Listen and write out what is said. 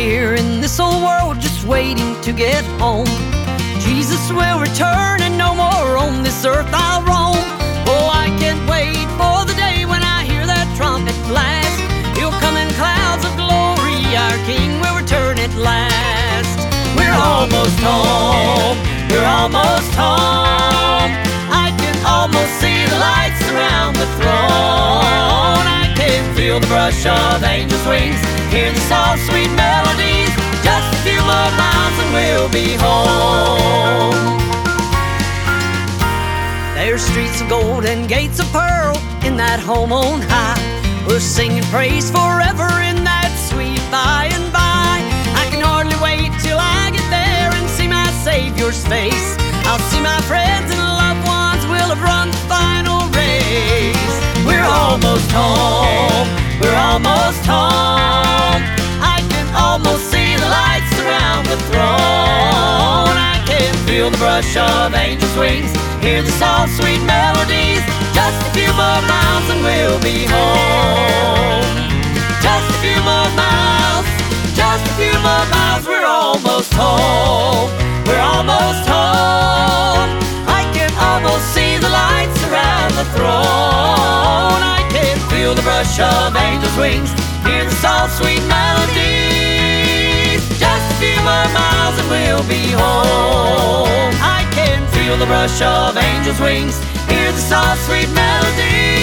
here in this old world just waiting to get home. Jesus will return and no more on this earth I'll roam. Oh, I can't wait for the day when I hear that trumpet blast. He'll come in clouds of glory, our King will return at last. We're almost home, we're almost home. I can almost see the lights around the throne. I can feel the brush of angels' wings, hear the soft sweet melodies. Just a few more miles and we'll be home. There's streets of gold and gates of pearl in that home on high. We're singing praise forever in that sweet by and by. I can hardly wait till I get there and see my Savior's face. I'll see my friends and loved ones will have run the final race. We're almost home, we're almost home. I can almost see the lights around the throne. I can feel the brush of angels' wings, hear the soft sweet melodies. Just a few more miles and we'll be home. Just a few more miles, just a few more miles. We're almost home, we're almost home. I can almost see the lights around the throne. I can feel the brush of angels' wings, hear the soft sweet melodies. Just a few more miles and we'll be home. I can feel the brush of angels' wings, hear the soft sweet melodies.